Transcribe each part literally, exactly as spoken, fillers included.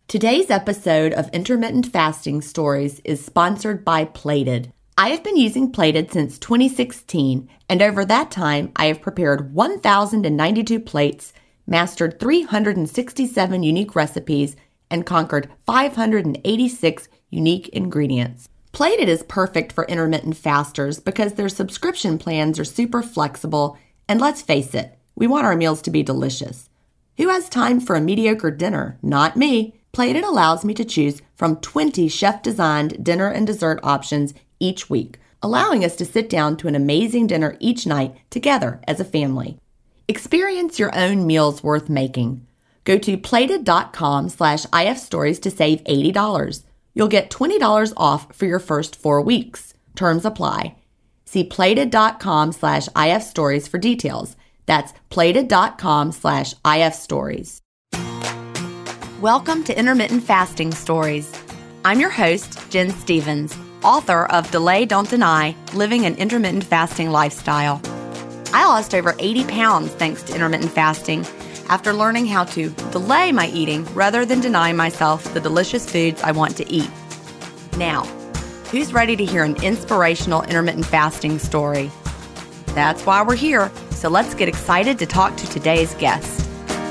Today's episode of Intermittent Fasting Stories is sponsored by Plated. I have been using Plated since twenty sixteen, and over that time, I have prepared one thousand ninety-two plates, mastered three hundred sixty-seven unique recipes, and conquered five hundred eighty-six unique ingredients. Plated is perfect for intermittent fasters because their subscription plans are super flexible, and let's face it, we want our meals to be delicious. Who has time for a mediocre dinner? Not me. Plated allows me to choose from twenty chef-designed dinner and dessert options each week, allowing us to sit down to an amazing dinner each night together as a family. Experience your own meals worth making. Go to plated.com slash ifstories to save eighty dollars. You'll get twenty dollars off for your first four weeks. Terms apply. See plated.com slash ifstories for details. That's plated.com slash ifstories. Welcome to Intermittent Fasting Stories. I'm your host, Jen Stevens, author of Delay, Don't Deny, Living an Intermittent Fasting Lifestyle. I lost over eighty pounds thanks to intermittent fasting after learning how to delay my eating rather than deny myself the delicious foods I want to eat. Now, who's ready to hear an inspirational intermittent fasting story? That's why we're here, so let's get excited to talk to today's guest.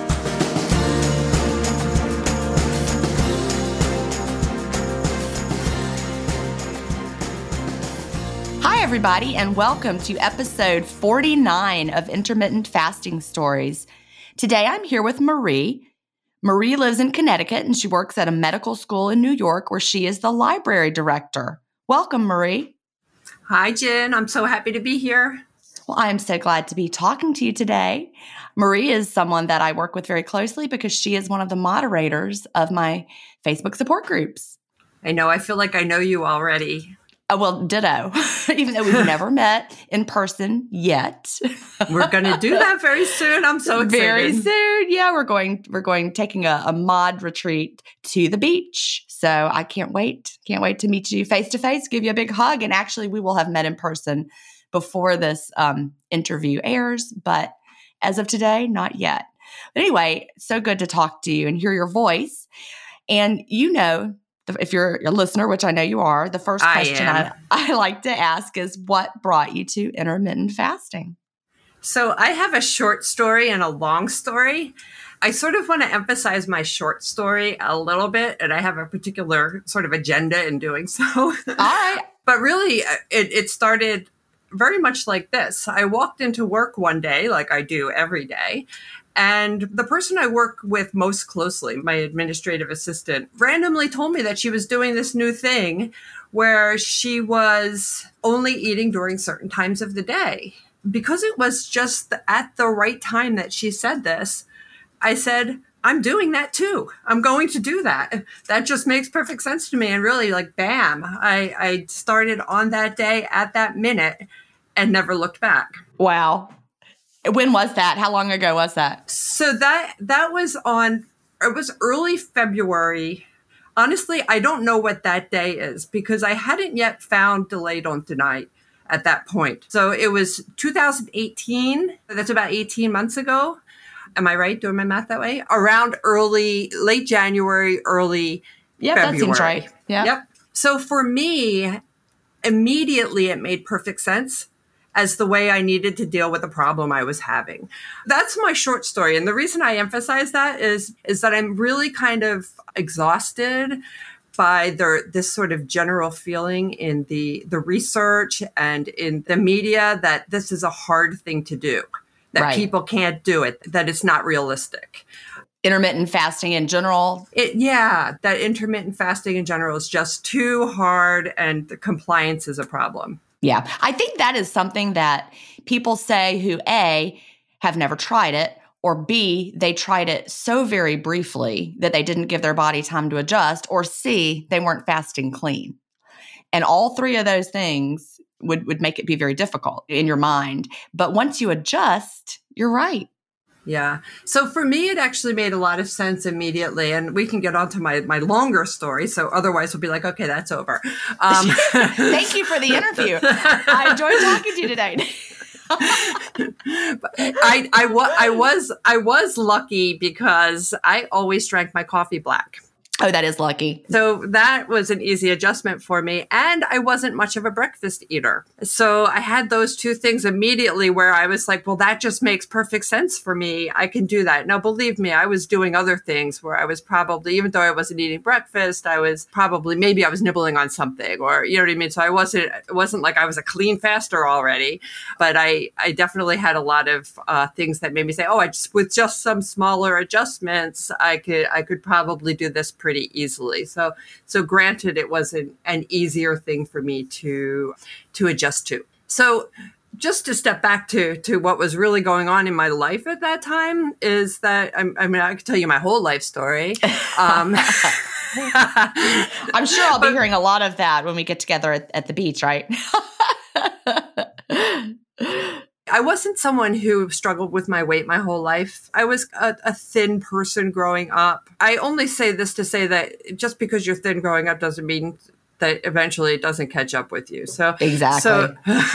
Hi, everybody, and welcome to episode forty-nine of Intermittent Fasting Stories. Today, I'm here with Marie. Marie lives in Connecticut, and she works at a medical school in New York where she is the library director. Welcome, Marie. Hi, Jen. I'm so happy to be here. Well, I am so glad to be talking to you today. Marie is someone that I work with very closely because she is one of the moderators of my Facebook support groups. I know. I feel like I know you already. Oh, well, ditto, even though we've never met in person yet. We're going to do that very soon. I'm so excited. Very soon. Yeah, we're going, we're going, taking a, a mod retreat to the beach. So I can't wait. Can't wait to meet you face to face, give you a big hug. And actually, we will have met in person before this um, interview airs. But as of today, not yet. But anyway, so good to talk to you and hear your voice. And you know, if you're a listener, which I know you are, the first question I, I, I like to ask is, what brought you to intermittent fasting? So I have a short story and a long story. I sort of want to emphasize my short story a little bit, and I have a particular sort of agenda in doing so. All right. But really, it, it started very much like this. I walked into work one day, like I do every day, and the person I work with most closely, my administrative assistant, randomly told me that she was doing this new thing where she was only eating during certain times of the day. Because it was just at the right time that she said this, I said, I'm doing that too. I'm going to do that. That just makes perfect sense to me. And really, like, bam, I, I started on that day at that minute and never looked back. Wow. When was that? How long ago was that? So that that was on, it was early February. Honestly, I don't know what that day is because I hadn't yet found Delay, Don't Deny at that point. So it was two thousand eighteen. That's about eighteen months ago. Am I right doing my math that way? Around early, late January, early yep, February. That seems right. Yep. Yep. So for me, immediately it made perfect sense as the way I needed to deal with the problem I was having. That's my short story. And the reason I emphasize that is, is that I'm really kind of exhausted by the, this sort of general feeling in the, the research and in the media that this is a hard thing to do, that right. people can't do it, that it's not realistic. Intermittent fasting in general? It, yeah, that intermittent fasting in general is just too hard and the compliance is a problem. Yeah, I think that is something that people say who A, have never tried it, or B, they tried it so very briefly that they didn't give their body time to adjust, or C, they weren't fasting clean. And all three of those things would, would make it be very difficult in your mind. But once you adjust, you're right. Yeah. So for me, it actually made a lot of sense immediately. And we can get on to my, my longer story. So otherwise we'll be like, okay, that's over. Um, Thank you for the interview. I enjoyed talking to you today. I, I, wa- I was I was lucky because I always drank my coffee black. Oh, that is lucky. So that was an easy adjustment for me. And I wasn't much of a breakfast eater. So I had those two things immediately where I was like, well, that just makes perfect sense for me. I can do that. Now, believe me, I was doing other things where I was probably, even though I wasn't eating breakfast, I was probably, maybe I was nibbling on something, or, you know what I mean? So I wasn't, it wasn't like I was a clean faster already, but I, I definitely had a lot of uh, things that made me say, oh, I just, with just some smaller adjustments, I could, I could probably do this pretty pretty easily. So, so granted, it wasn't an easier thing for me to, to adjust to. So just to step back to, to what was really going on in my life at that time is that, I, I mean, I could tell you my whole life story. Um, I'm sure I'll be but, hearing a lot of that when we get together at, at the beach, right? I wasn't someone who struggled with my weight my whole life. I was a, a thin person growing up. I only say this to say that just because you're thin growing up doesn't mean that eventually it doesn't catch up with you. So exactly. So,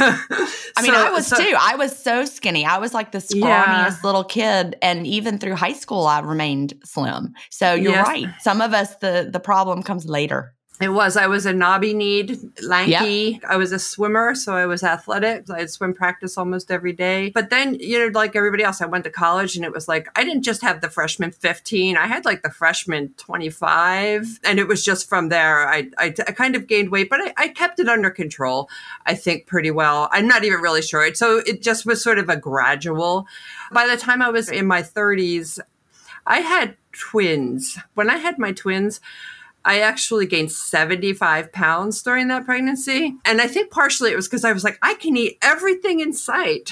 I mean, so, I was so, too. I was so skinny. I was like the scrawniest yeah. little kid, and even through high school, I remained slim. So you're yes. right. Some of us, the the problem comes later. It was. I was a knobby-kneed, lanky. Yep. I was a swimmer, so I was athletic. I had swim practice almost every day. But then, you know, like everybody else, I went to college, and it was like, I didn't just have the freshman fifteen. I had like the freshman twenty-five. And it was just from there, I, I, I kind of gained weight, but I, I kept it under control, I think, pretty well. I'm not even really sure. So it just was sort of a gradual. By the time I was in my thirties, I had twins. When I had my twins, I actually gained seventy-five pounds during that pregnancy. And I think partially it was because I was like, I can eat everything in sight.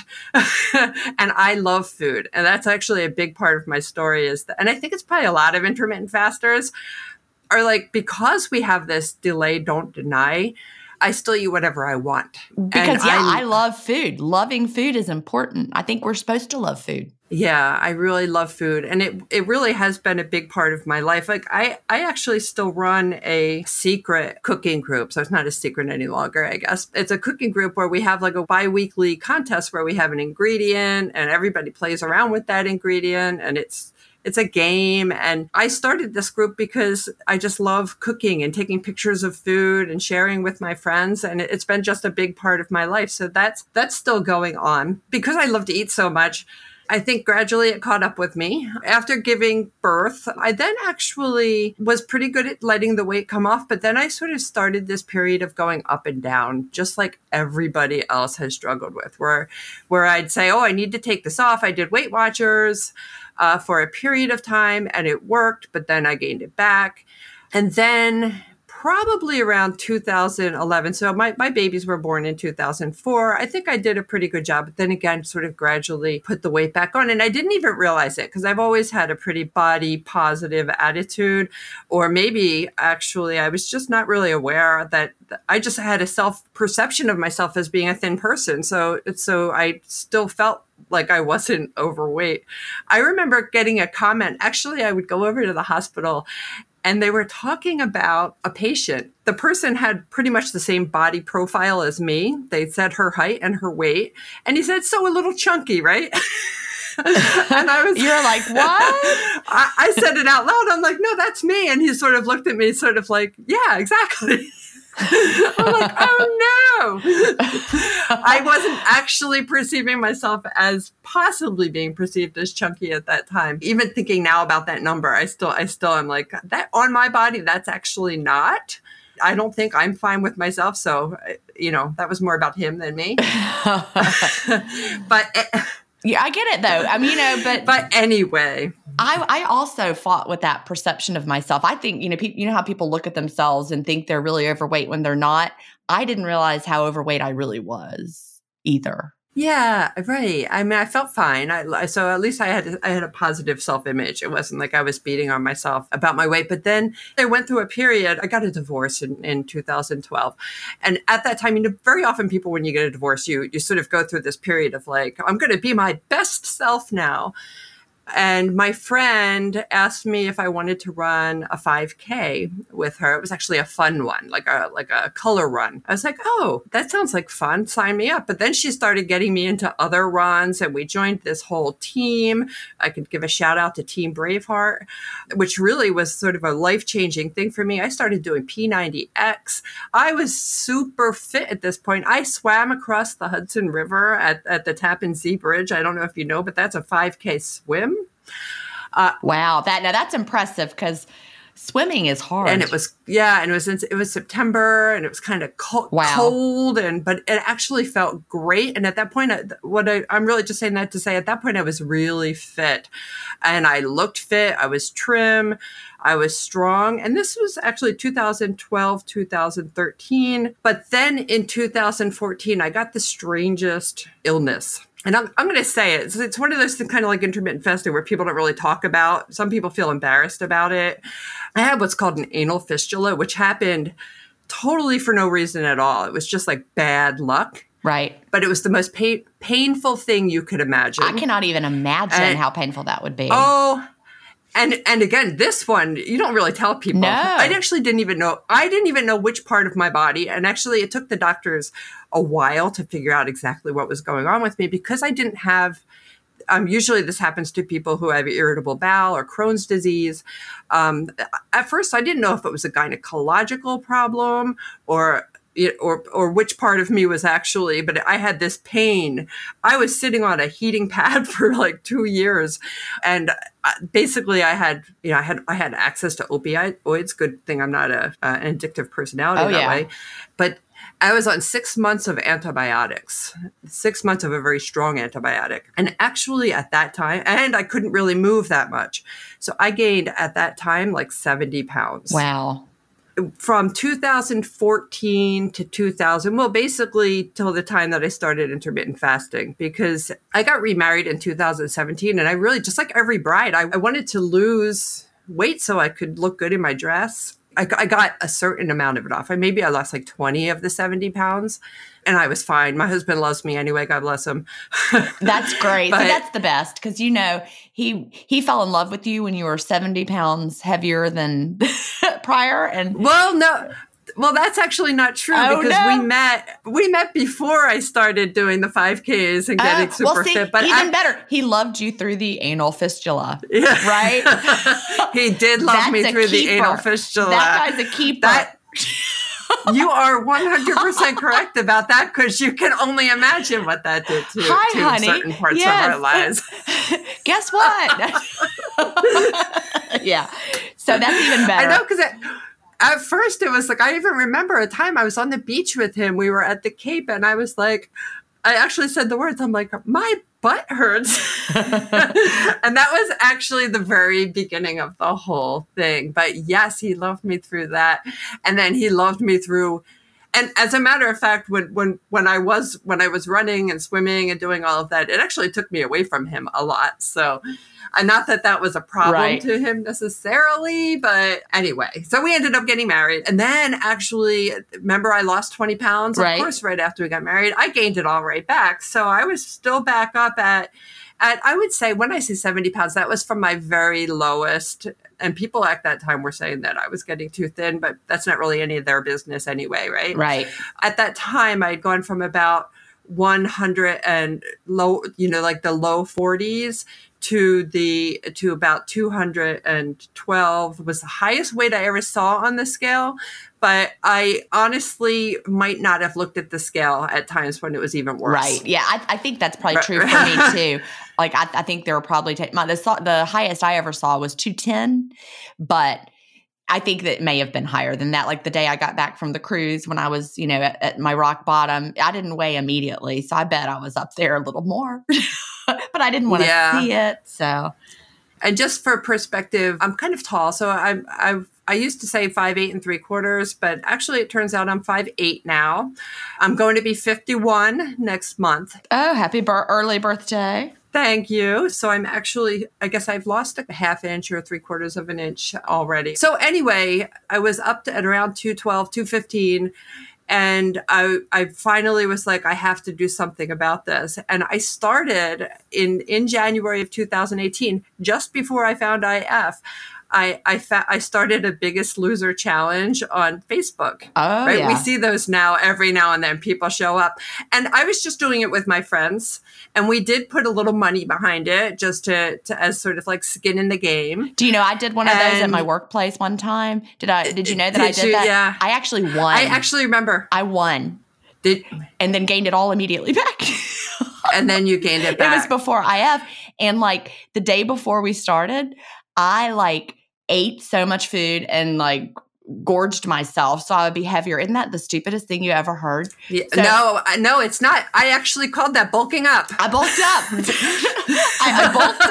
And I love food. And that's actually a big part of my story is that, and I think it's probably a lot of intermittent fasters are like, because we have this delay, don't deny, I still eat whatever I want. Because and yeah, I, I love food. Loving food is important. I think we're supposed to love food. Yeah, I really love food. And it it really has been a big part of my life. Like I, I actually still run a secret cooking group. So it's not a secret any longer, I guess. It's a cooking group where we have like a bi-weekly contest where we have an ingredient and everybody plays around with that ingredient. And it's It's a game. And I started this group because I just love cooking and taking pictures of food and sharing with my friends. And it's been just a big part of my life. So that's that's still going on. Because I love to eat so much, I think gradually it caught up with me. After giving birth, I then actually was pretty good at letting the weight come off. But then I sort of started this period of going up and down, just like everybody else has struggled with, where, where I'd say, oh, I need to take this off. I did Weight Watchers uh, for a period of time and it worked, but then I gained it back. And then probably around two thousand eleven. So my, my babies were born in two thousand four. I think I did a pretty good job, but then again, sort of gradually put the weight back on. And I didn't even realize it because I've always had a pretty body positive attitude, or maybe actually I was just not really aware that I just had a self perception of myself as being a thin person. So, so I still felt like I wasn't overweight. I remember getting a comment. Actually, I would go over to the hospital and they were talking about a patient. The person had pretty much the same body profile as me. They said her height and her weight. And he said, so a little chunky, right? And I was, you're like, what? I, I said it out loud. I'm like, no, that's me. And he sort of looked at me sort of like, yeah, exactly. I'm like, oh no. I wasn't actually perceiving myself as possibly being perceived as chunky at that time. Even thinking now about that number, I still, I still am like, that on my body, that's actually not. I don't think I'm fine with myself. So, you know, that was more about him than me. But it, yeah, I get it though. I mean, you know, but but anyway, I I also fought with that perception of myself. I think, you know, people, you know how people look at themselves and think they're really overweight when they're not. I didn't realize how overweight I really was either. Yeah, right. I mean, I felt fine. I, so at least I had I had a positive self-image. It wasn't like I was beating on myself about my weight. But then I went through a period. I got a divorce in, in two thousand twelve. And at that time, you know, very often people, when you get a divorce, you you sort of go through this period of like, I'm going to be my best self now. And my friend asked me if I wanted to run a five K with her. It was actually a fun one, like a like a color run. I was like, oh, that sounds like fun. Sign me up. But then she started getting me into other runs, and we joined this whole team. I could give a shout out to Team Braveheart, which really was sort of a life-changing thing for me. I started doing P ninety X. I was super fit at this point. I swam across the Hudson River at, at the Tappan Zee Bridge. I don't know if you know, but that's a five K swim. Uh, wow, that now that's impressive because swimming is hard. And it was, yeah, and it was in, it was September, and it was kind of co- wow. cold, and but it actually felt great. And at that point, I, what I, I'm really just saying that to say, at that point, I was really fit, and I looked fit. I was trim. I was strong. And this was actually two thousand twelve, two thousand thirteen. But then in two thousand fourteen, I got the strangest illness. And I'm, I'm going to say it. It's, it's one of those things, kind of like intermittent fasting, where people don't really talk about. Some people feel embarrassed about it. I had what's called an anal fistula, which happened totally for no reason at all. It was just like bad luck. Right. But it was the most pain, painful thing you could imagine. I cannot even imagine and, how painful that would be. Oh, And and again, this one, you don't really tell people. No. I actually didn't even know. I didn't even know which part of my body. And actually, it took the doctors a while to figure out exactly what was going on with me, because I didn't have, um, usually this happens to people who have irritable bowel or Crohn's disease. Um, at first, I didn't know if it was a gynecological problem or or or which part of me was actually, but I had this pain. I was sitting on a heating pad for like two years. And basically I had, you know, I had, I had access to opioids. Good thing I'm not a, uh, an addictive personality oh, that yeah. way. But I was on six months of antibiotics, six months of a very strong antibiotic. And actually at that time, and I couldn't really move that much. So I gained at that time like seventy pounds. Wow. From two thousand fourteen to two thousand, well, basically till the time that I started intermittent fasting, because I got remarried in two thousand seventeen. And I really, just like every bride, I, I wanted to lose weight so I could look good in my dress. I, I got a certain amount of it off. I maybe I lost like twenty of the seventy pounds, and I was fine. My husband loves me anyway. God bless him. That's great. But, See, that's the best, because, you know, he he fell in love with you when you were seventy pounds heavier than prior. And well, no. Well, that's actually not true, oh, because no. we met we met before I started doing the five Ks and getting uh, super well, see, fit. But even I, better, he loved you through the anal fistula, yeah. right? He did love that's me through keeper. the anal fistula. That guy's a keeper. That, you are one hundred percent correct about that, because you can only imagine what that did to, Hi, to honey. certain parts yes. of our lives. Guess what? Yeah. So that's even better. I know, because at first it was like, I even remember a time I was on the beach with him. We were at the Cape, and I was like, I actually said the words, I'm like, my butt hurts. And that was actually the very beginning of the whole thing. But yes, he loved me through that. And then he loved me through, and as a matter of fact, when, when, when I was, when I was running and swimming and doing all of that, it actually took me away from him a lot. So uh, not that that was a problem right. to him necessarily, but anyway, so we ended up getting married. And then actually, remember, I lost twenty pounds, of right. course, right after we got married. I gained it all right back. So I was still back up at, at, I would say, when I say seventy pounds, that was from my very lowest. And people at that time were saying that I was getting too thin, but that's not really any of their business anyway, right? Right. At that time, I'd gone from about one hundred and low, you know, like the low forties to the, to about two hundred twelve was the highest weight I ever saw on the scale. But I honestly might not have looked at the scale at times when it was even worse. Right. Yeah. I, I think that's probably true for me too. Like, I, I think there were probably, t- my, the, the highest I ever saw was two ten, but I think that it may have been higher than that. Like the day I got back from the cruise, when I was, you know, at, at my rock bottom, I didn't weigh immediately. So I bet I was up there a little more, but I didn't want to yeah. see it. So. And just for perspective, I'm kind of tall. So I'm, I've, I used to say five, eight and three quarters, but actually it turns out I'm five, eight now. I'm going to be fifty-one next month. Oh, happy bir- early birthday. Thank you. So I'm actually, I guess I've lost a half inch or three quarters of an inch already. So anyway, I was up to at around two twelve, two fifteen. And I, I finally was like, I have to do something about this. And I started in, in January of two thousand eighteen, just before I found I F. I I, fa- I started a Biggest Loser challenge on Facebook. Oh, right? yeah. We see those now every now and then. People show up. And I was just doing it with my friends. And we did put a little money behind it just to, to as sort of like skin in the game. Do you know I did one of those at And- my workplace one time? Did I? Did you know that Did I did you? that? Yeah. I actually won. I actually remember. I won Did, and then gained it all immediately back. and then you gained it back. It was before I F. And like the day before we started, I like ate so much food and like gorged myself so I would be heavier. Isn't that the stupidest thing you ever heard? Yeah, So- no, I- no, it's not. I actually called that bulking up. I bulked up. I,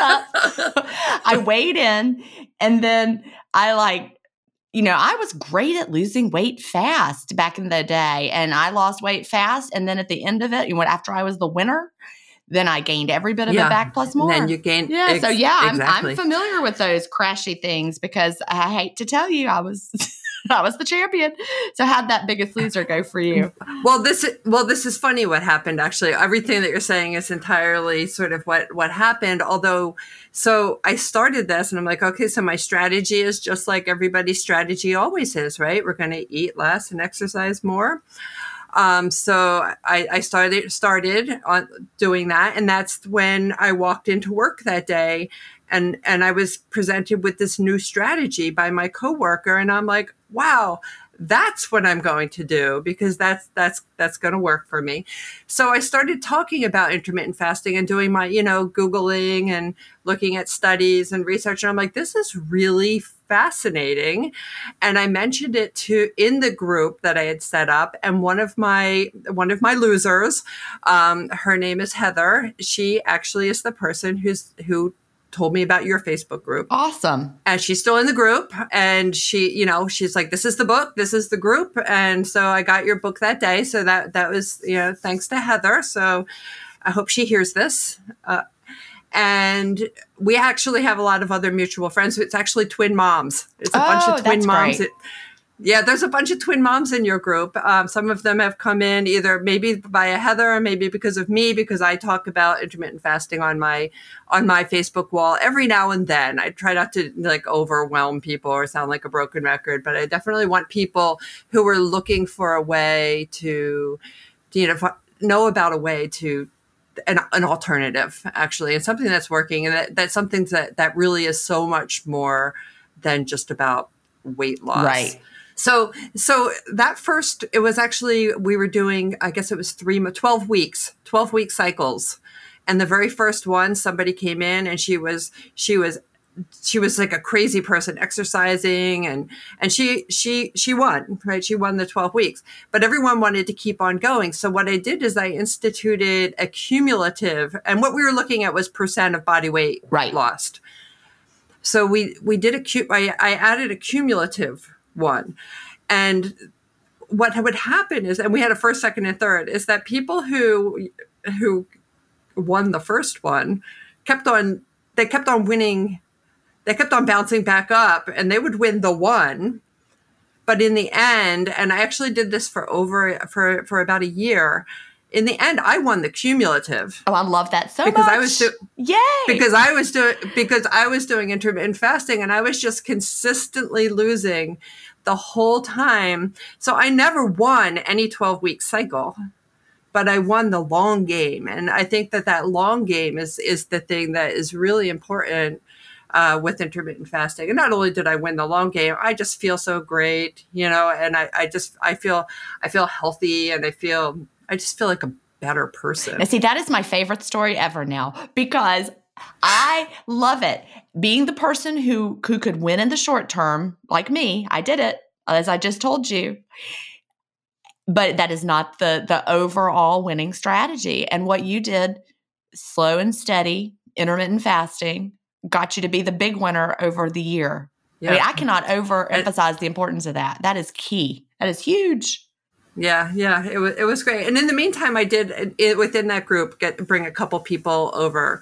I bulked up. I weighed in, and then I like, you know, I was great at losing weight fast back in the day, and I lost weight fast. And then at the end of it, you know, after I was the winner, then I gained every bit of Yeah. it back plus more. And then you gained. yeah. ex- so yeah, I'm, exactly. I'm familiar with those crashy things because I hate to tell you, I was. I was the champion. So how'd that Biggest Loser go for you? Well, this is, well, this is funny what happened, actually. Everything that you're saying is entirely sort of what, what happened. Although, so I started this and I'm like, okay, so my strategy is just like everybody's strategy always is, right? We're going to eat less and exercise more. Um, so I, I started, started on doing that. And that's when I walked into work that day and, and I was presented with this new strategy by my coworker. And I'm like, wow, that's what I'm going to do because that's, that's, that's going to work for me. So I started talking about intermittent fasting and doing my, you know, Googling and looking at studies and research. And I'm like, this is really fascinating. And I mentioned it to in the group that I had set up. And one of my, one of my losers, um, her name is Heather. She actually is the person who's, who told me about your Facebook group. Awesome. And she's still in the group. And she, you know, she's like, this is the book, this is the group. And so I got your book that day. So that, that was, you know, thanks to Heather. So I hope she hears this. Uh, and we actually have a lot of other mutual friends. It's actually twin moms. It's a Oh, bunch of twin that's moms. great. It, yeah, there's a bunch of twin moms in your group. Um, some of them have come in either maybe via Heather or maybe because of me, because I talk about intermittent fasting on my on my Facebook wall every now and then. I try not to like overwhelm people or sound like a broken record, but I definitely want people who are looking for a way to, you know, know about a way to an, an alternative, actually, and something that's working, and that, that's something that that really is so much more than just about weight loss. Right. So, so that first, it was actually, we were doing, I guess it was three, twelve weeks, twelve week cycles. And the very first one, somebody came in and she was, she was, she was like a crazy person exercising and, and she, she, she won, right? She won the twelve weeks, but everyone wanted to keep on going. So what I did is I instituted a cumulative, and what we were looking at was percent of body weight Right. lost. So we, we did a, cu- I, I added a cumulative one. And what would happen is, and we had a first, second, and third, is that people who who won the first one kept on, they kept on winning, they kept on bouncing back up, and they would win the one. But in the end, and I actually did this for over, for, for about a year, in the end, I won the cumulative. Oh, I love that so Because much. I was do- Yay. because I was doing because I was doing intermittent fasting and I was just consistently losing the whole time. So I never won any twelve week cycle, but I won the long game. And I think that that long game is is the thing that is really important uh, with intermittent fasting. And not only did I win the long game, I just feel so great, you know, and I, I just I feel I feel healthy and I feel I just feel like a better person. Now, see, that is my favorite story ever now because I love it. Being the person who, who could win in the short term, like me, I did it, as I just told you. But that is not the the overall winning strategy. And what you did, slow and steady, intermittent fasting, got you to be the big winner over the year. Yeah. I mean, I cannot overemphasize the importance of that. That is key. That is huge. Yeah, yeah, it was it was great. And in the meantime, I did it, within that group get bring a couple people over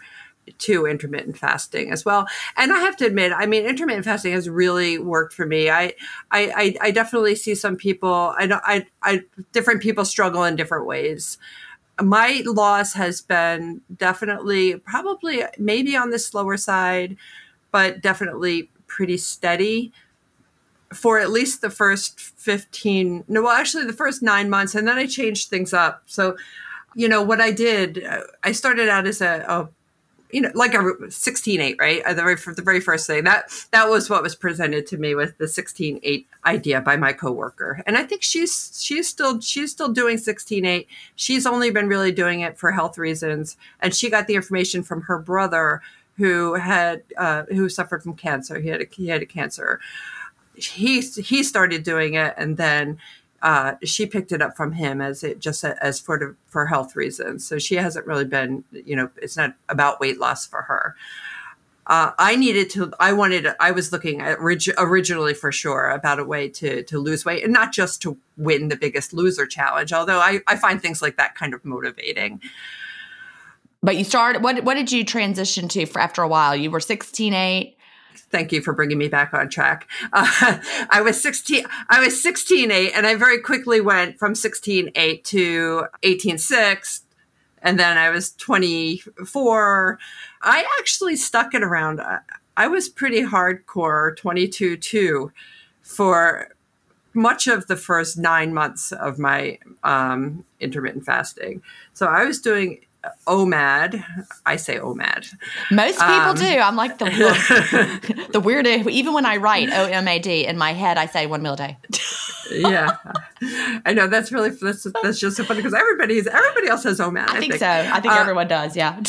to intermittent fasting as well. And I have to admit, I mean, intermittent fasting has really worked for me. I, I, I, I definitely see some people, I, don't- I, I, different people struggle in different ways. My loss has been definitely, probably maybe on the slower side, but definitely pretty steady for at least the first fifteen, no, well, actually the first nine months. And then I changed things up. So, you know, what I did, I started out as a, a you know, like a sixteen eight, right? The very, the very first thing that, that was what was presented to me with the sixteen eight idea by my coworker. And I think she's, she's still, she's still doing sixteen eight. She's only been really doing it for health reasons. And she got the information from her brother who had, uh, who suffered from cancer. He had a, he had a cancer. He, he started doing it. And then, Uh, she picked it up from him as it just as for the, for health reasons. So she hasn't really been, you know, it's not about weight loss for her. Uh, I needed to, I wanted, I was looking at orig- originally for sure about a way to, to lose weight and not just to win the Biggest Loser challenge. Although I, I find things like that kind of motivating. But you started, what, what did you transition to for after a while? You were sixteen eight. Thank you for bringing me back on track. Uh, I was sixteen. I was sixteen eight, and I very quickly went from sixteen eight to eighteen six, and then I was twenty-four. I actually stuck it around. I was pretty hardcore twenty-two two for much of the first nine months of my um, intermittent fasting. So I was doing O M A D. I say O M A D. Most people Um, do. I'm like the the, the weird. Even when I write O M A D in my head, I say one meal a day. Yeah, I know that's really that's that's just so funny because everybody's everybody else says O M A D. I, I think, think so. I think uh, everyone does. Yeah.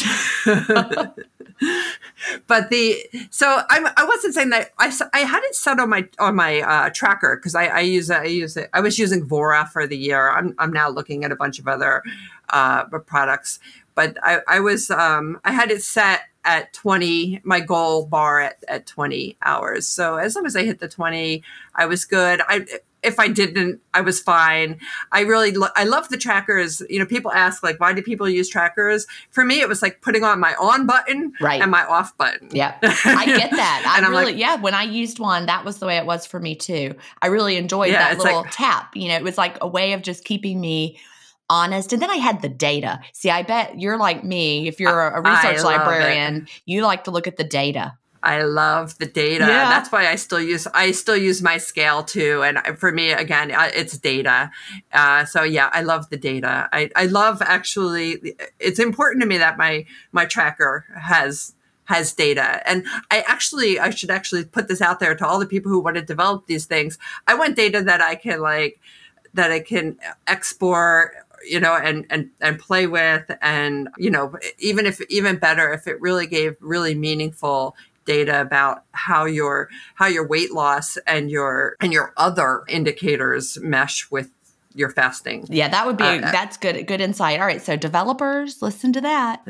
But the so I'm I wasn't saying that I, I had it set on my on my uh, tracker because I, I use I use it I was using Vora for the year. I'm I'm now looking at a bunch of other uh, products, but I I was um, I had it set at twenty, my goal bar at, at twenty hours. So as long as I hit the twenty, I was good. I if I didn't, I was fine. I really, lo- I love the trackers. You know, people ask like, why do people use trackers? For me, it was like putting on my on button right. and my off button. Yeah, I get that. I and I'm really, like, yeah, when I used one, that was the way it was for me too. I really enjoyed Yeah, that it's little like- tap. You know, it was like a way of just keeping me honest. And then I had the data. See, I bet you're like me. If you're a I research love librarian, it. you like to look at the data. I love the data. Yeah. That's why I still use I still use my scale too. And for me, again, it's data. Uh, so yeah, I love the data. I, I love actually. It's important to me that my my tracker has has data. And I actually I should actually put this out there to all the people who want to develop these things. I want data that I can like that I can export. You know, and, and, and play with, and, you know, even if, even better, if it really gave really meaningful data about how your, how your weight loss and your, and your other indicators mesh with your fasting. Yeah, that would be, Uh, that's good, good insight. All right. So developers, listen to that.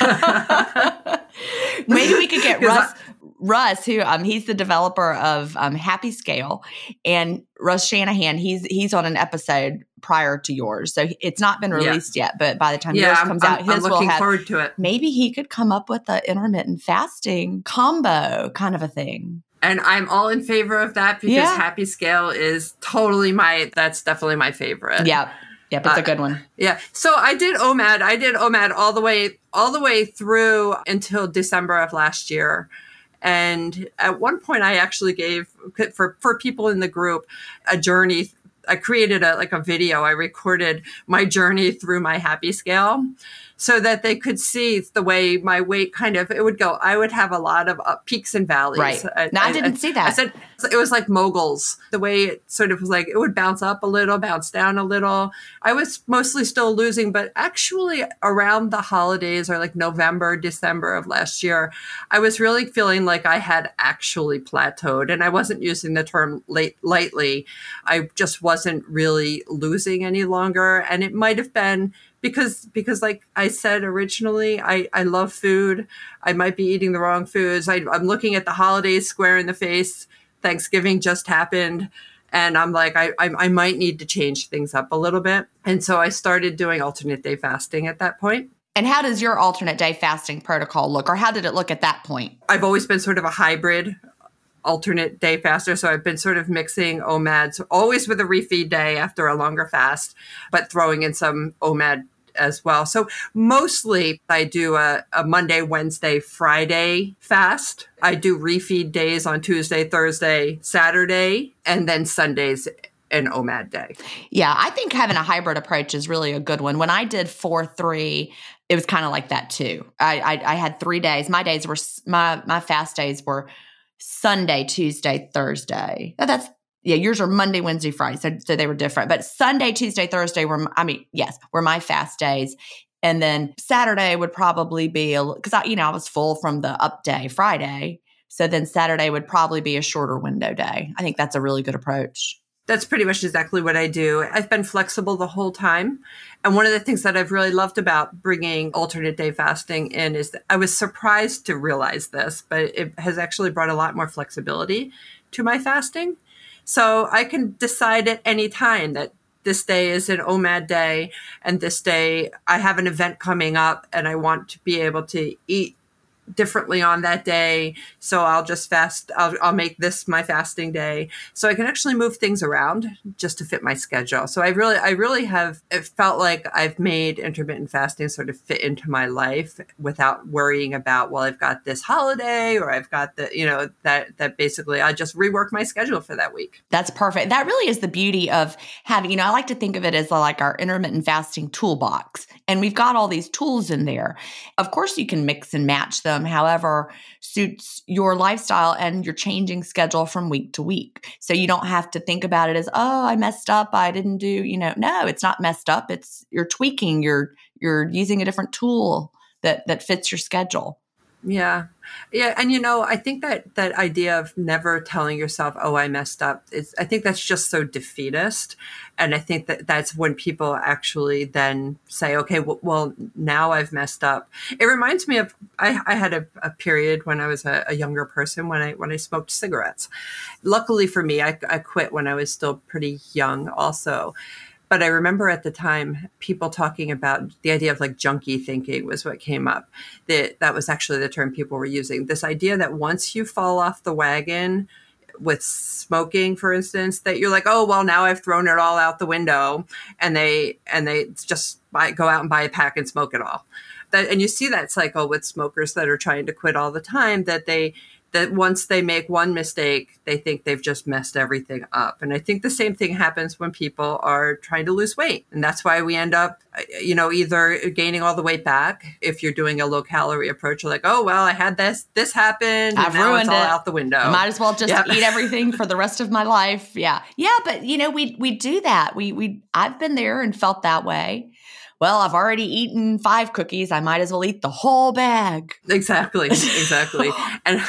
Maybe we could get Russ, I, Russ, who, um, he's the developer of, um, Happy Scale, and Russ Shanahan, he's, he's on an episode prior to yours. So it's not been released yeah. yet, but by the time yeah, yours I'm, comes I'm, out, his I'm looking will have, forward to it. Maybe he could come up with an intermittent fasting combo kind of a thing. And I'm all in favor of that because yeah. Happy Scale is totally my, that's definitely my favorite. Yeah. Yep, it's uh, a good one. Yeah. So I did O M A D. I did O M A D all the way, all the way through until December of last year. And at one point I actually gave for, for people in the group a journey. I created a, like a video. I recorded my journey through my Happy Scale so that they could see the way my weight kind of, it would go. I would have a lot of up peaks and valleys. Right. I, no, I, I didn't I, see that. I said it was like moguls. The way it sort of was like, it would bounce up a little, bounce down a little. I was mostly still losing, but actually around the holidays or like November, December of last year, I was really feeling like I had actually plateaued, and I wasn't using the term late, lightly. I just wasn't really losing any longer. And it might have been Because, because like I said originally, I, I love food. I might be eating the wrong foods. I, I'm looking at the holidays square in the face. Thanksgiving just happened. And I'm like, I, I, I might need to change things up a little bit. And so I started doing alternate day fasting at that point. And how does your alternate day fasting protocol look, or how did it look at that point? I've always been sort of a hybrid alternate day faster. So I've been sort of mixing O M A Ds, always with a refeed day after a longer fast, but throwing in some O M A D as well. So mostly I do a, a Monday, Wednesday, Friday fast. I do refeed days on Tuesday, Thursday, Saturday, and then Sundays an O M A D day. Yeah, I think having a hybrid approach is really a good one. When I did four three, it was kind of like that too. I, I I had three days. My days were my my fast days were Sunday, Tuesday, Thursday. Oh, that's yeah. Yours are Monday, Wednesday, Friday, so so they were different. But Sunday, Tuesday, Thursday were I mean yes were my fast days, and then Saturday would probably be a because I you know I was full from the up day Friday, so then Saturday would probably be a shorter window day. I think that's a really good approach. That's pretty much exactly what I do. I've been flexible the whole time. And one of the things that I've really loved about bringing alternate day fasting in is that I was surprised to realize this, but it has actually brought a lot more flexibility to my fasting. So I can decide at any time that this day is an O M A D day, and this day I have an event coming up and I want to be able to eat differently on that day. So I'll just fast. I'll, I'll make this my fasting day. So I can actually move things around just to fit my schedule. So I really, I really have, it felt like I've made intermittent fasting sort of fit into my life without worrying about, well, I've got this holiday or I've got the, you know, that, that basically I just rework my schedule for that week. That's perfect. That really is the beauty of having, you know, I like to think of it as like our intermittent fasting toolbox. And we've got all these tools in there. Of course, you can mix and match them however suits your lifestyle and your changing schedule from week to week. So you don't have to think about it as, oh, I messed up. I didn't do, you know, no, it's not messed up. It's you're tweaking, you're, you're using a different tool that, that fits your schedule. Yeah. Yeah. And, you know, I think that that idea of never telling yourself, oh, I messed up, is, I think that's just so defeatist. And I think that that's when people actually then say, okay, well, well now I've messed up. It reminds me of, I, I had a, a period when I was a, a younger person when I, when I smoked cigarettes. Luckily for me, I, I quit when I was still pretty young also. But I remember at the time people talking about the idea of like junkie thinking was what came up. That that was actually the term people were using. This idea that once you fall off the wagon with smoking, for instance, that you're like, oh, well, now I've thrown it all out the window, and they and they just buy, go out and buy a pack and smoke it all. That, and you see that cycle with smokers that are trying to quit all the time, that they that once they make one mistake, they think they've just messed everything up. And I think the same thing happens when people are trying to lose weight. And that's why we end up, you know, either gaining all the weight back. If you're doing a low calorie approach, you're like, oh, well, I had this, this happened. I've and now ruined it's all it. out the window. I might as well just yeah. eat everything for the rest of my life. Yeah. Yeah. But you know, we, we do that. We, we, I've been there and felt that way. Well, I've already eaten five cookies. I might as well eat the whole bag. Exactly. Exactly. and,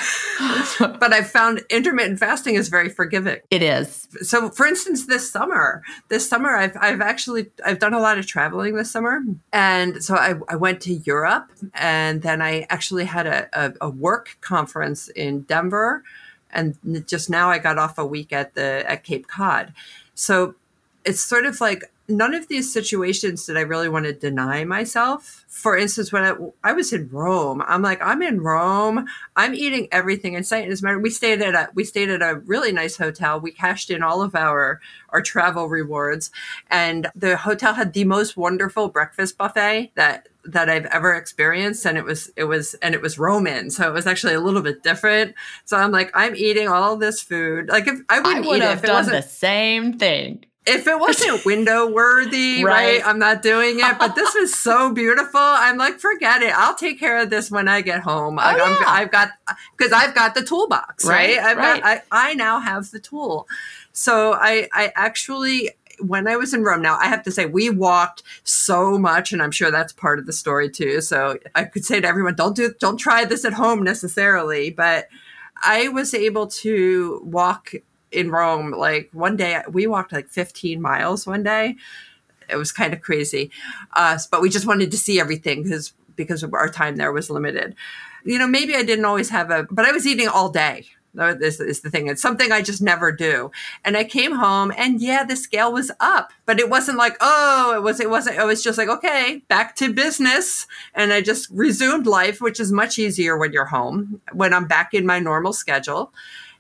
but I've found intermittent fasting is very forgiving. It is. So for instance, this summer, this summer, I've, I've actually, I've done a lot of traveling this summer. And so I, I went to Europe, and then I actually had a, a, a work conference in Denver. And just now I got off a week at the, at Cape Cod. So it's sort of like, none of these situations did I really want to deny myself. For instance, when I, I was in Rome, I'm like, I'm in Rome. I'm eating everything in sight. As a matter, we stayed at a we stayed at a really nice hotel. We cashed in all of our our travel rewards, and the hotel had the most wonderful breakfast buffet that that I've ever experienced, and it was it was and it was Roman, so it was actually a little bit different. So I'm like, I'm eating all this food. Like if I wouldn't I would eat it have if it done wasn't the same thing. If it wasn't window worthy, right. right, I'm not doing it. But this was so beautiful. I'm like, forget it. I'll take care of this when I get home. Oh, like, yeah. I'm, I've got, because I've got the toolbox, right? Right, I've right. got, I, I now have the tool. So I, I actually, when I was in Rome, now I have to say we walked so much, and I'm sure that's part of the story too. So I could say to everyone, don't do, don't try this at home necessarily. But I was able to walk in Rome. Like one day we walked like fifteen miles one day. It was kind of crazy. Uh, but we just wanted to see everything because, because our time there was limited. You know, maybe I didn't always have a, but I was eating all day. This is the thing. It's something I just never do. And I came home and yeah, the scale was up, but it wasn't like, oh, it was, it wasn't, it was just like, okay, back to business. And I just resumed life, which is much easier when you're home, when I'm back in my normal schedule.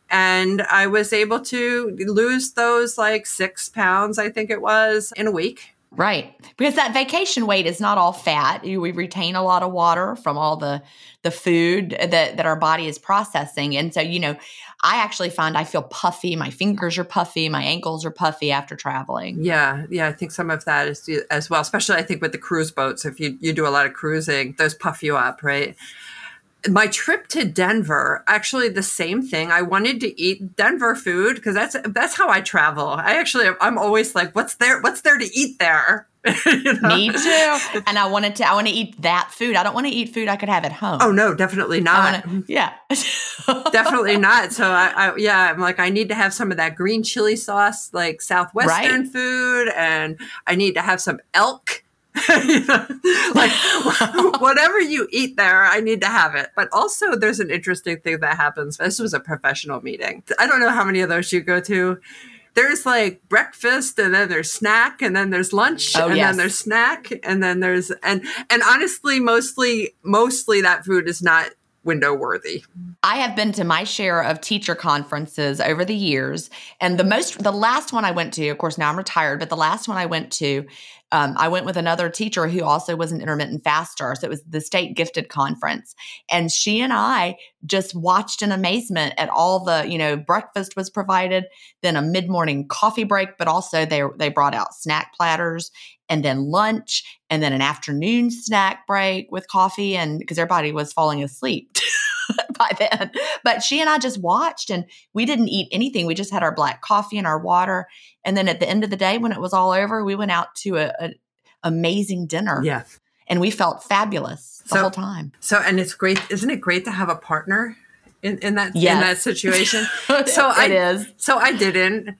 And I was able to lose those like six pounds, I think it was, in a week. Right. Because that vacation weight is not all fat. You, we retain a lot of water from all the the food that, that our body is processing. And so, you know, I actually find I feel puffy. My fingers are puffy. My ankles are puffy after traveling. Yeah. Yeah. I think some of that is as well, especially I think with the cruise boats. If you, you do a lot of cruising, those puff you up, right? My trip to Denver, actually the same thing. I wanted to eat Denver food because that's that's how I travel. I actually, I'm always like, what's there? What's there to eat there? You know? Me too. And I wanted to, I want to eat that food. I don't want to eat food I could have at home. Oh no, definitely not. Wanna, yeah. Definitely not. So I, I, yeah, I'm like, I need to have some of that green chili sauce, like Southwestern right. food. And I need to have some elk. You know, like whatever you eat there, I need to have it. But also there's an interesting thing that happens. This was a professional meeting. I don't know how many of those you go to. There's like breakfast and then there's snack and then there's lunch oh, and yes. then there's snack and then there's and and honestly mostly mostly that food is not window worthy. I have been to my share of teacher conferences over the years. And the most, the last one I went to, of course, now I'm retired, but the last one I went to, um, I went with another teacher who also was an intermittent faster. So it was the State Gifted Conference. And she and I just watched in amazement at all the, you know, breakfast was provided, then a mid-morning coffee break, but also they, they brought out snack platters and then lunch and then an afternoon snack break with coffee, and because everybody was falling asleep by then. But she and I just watched and we didn't eat anything. We just had our black coffee and our water. And then at the end of the day, when it was all over, we went out to a, a amazing dinner. Yeah. And we felt fabulous the so, whole time. So, and it's great. Isn't it great to have a partner in, in that, yes. in that situation? So it I, is. So I didn't.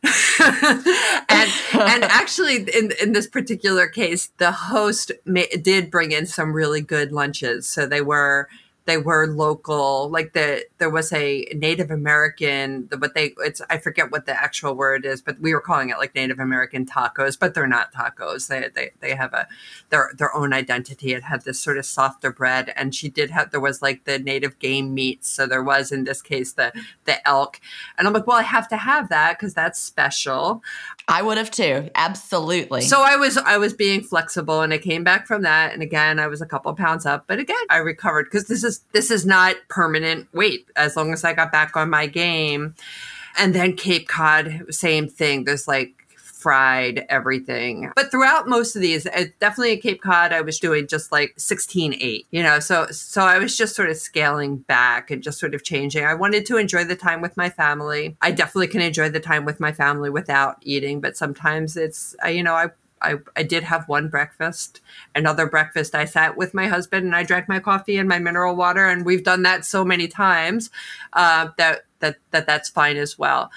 and, and actually in, in this particular case, the host ma- did bring in some really good lunches. So they were, They were local, like the there was a Native American, but they it's I forget what the actual word is, but we were calling it like Native American tacos, but they're not tacos. They they they have a their their own identity. It had this sort of softer bread, and she did have there was like the native game meats. So there was in this case the the elk, and I'm like, well, I have to have that because that's special. I would have too, absolutely. So I was I was being flexible, and I came back from that, and again I was a couple of pounds up, but again I recovered because this is. This is not permanent weight as long as I got back on my game. And then Cape Cod, same thing. There's like fried everything. But throughout most of these, definitely at Cape Cod, I was doing just like sixteen eight, you know, so so I was just sort of scaling back and just sort of changing. I wanted to enjoy the time with my family. I definitely can enjoy the time with my family without eating, but sometimes it's, you know, I I, I did have one breakfast. Another breakfast, I sat with my husband and I drank my coffee and my mineral water. And we've done that so many times uh, that, that, that that's fine as well.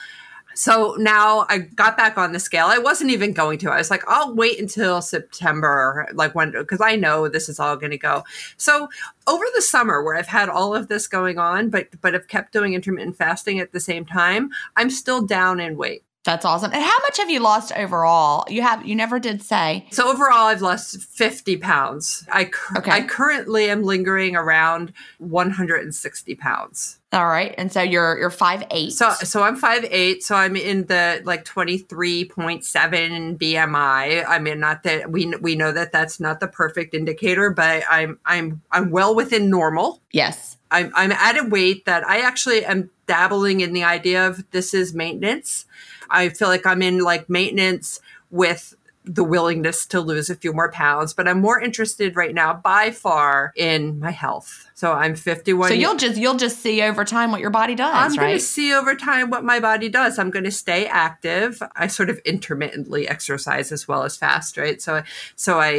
So now I got back on the scale. I wasn't even going to. I was like, I'll wait until September, like when, because I know this is all going to go. So over the summer where I've had all of this going on, but but have kept doing intermittent fasting at the same time, I'm still down in weight. That's awesome. And how much have you lost overall? You have, you never did say. So overall, I've lost fifty pounds. I, cu- okay. I currently am lingering around one hundred sixty pounds. All right. And so you're, you're five eight. So, so I'm five eight. So I'm in the like twenty-three point seven B M I. I mean, not that we, we know that that's not the perfect indicator, but I'm, I'm, I'm well within normal. Yes. I'm, I'm at a weight that I actually am dabbling in the idea of this is maintenance. I feel like I'm in like maintenance with the willingness to lose a few more pounds, but I'm more interested right now by far in my health. So I'm fifty-one. So you'll just, you'll just see over time what your body does, I'm right? going to see over time what my body does. I'm going to stay active. I sort of intermittently exercise as well as fast, right? So, so I,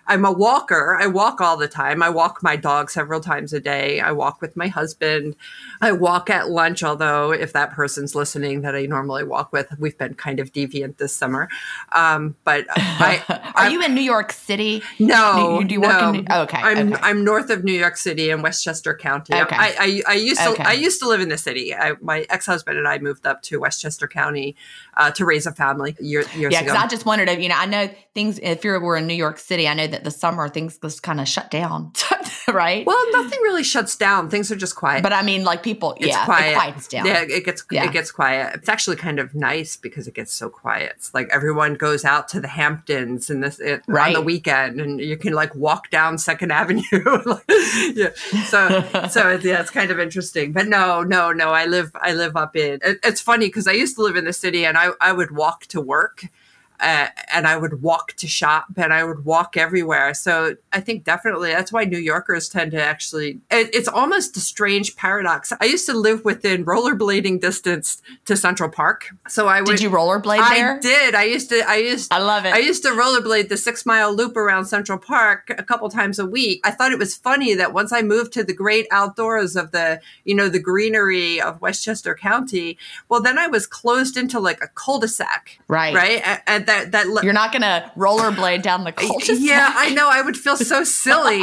I'm a walker. I walk all the time. I walk my dog several times a day. I walk with my husband. I walk at lunch, although if that person's listening that I normally walk with, we've been kind of deviant this summer. Um, but I, Are I, you in New York City? No, do you no. work in New- oh, okay, I'm okay. I'm north of New York City in Westchester County. Okay. I, I I used to Okay. I used to live in the city. I, my ex-husband and I moved up to Westchester County uh, to raise a family year, years Yeah, ago. because I just wondered if, you know, I know things, if you were in New York City, I know that the summer things just kind of shut down, right? Well, nothing really shuts down. Things are just quiet. But I mean, like people, It's yeah, quiet. it quiets down. Yeah, it gets Yeah. it gets quiet. It's actually kind of nice because it gets so quiet. It's like everyone goes out to the Hamptons and this it, Right. on the weekend, and you can like walk down Second Avenue. Like, yeah. So so it's, yeah, it's kind of interesting. But no, no, no. I live I live up in. It, it's funny because I used to live in the city, and I I would walk to work. Uh, and I would walk to shop, and I would walk everywhere. So I think definitely that's why New Yorkers tend to actually, it, it's almost a strange paradox. I used to live within rollerblading distance to Central Park. So I would, Did you rollerblade there? I did. I used to, I used, I love it. I used to rollerblade the six mile loop around Central Park a couple times a week. I thought it was funny that once I moved to the great outdoors of the, you know, the greenery of Westchester County, well, then I was closed into like a cul-de-sac. Right. Right. And, and that, that, You're not going to rollerblade down the cul-de-sac. yeah, I know. I would feel so silly.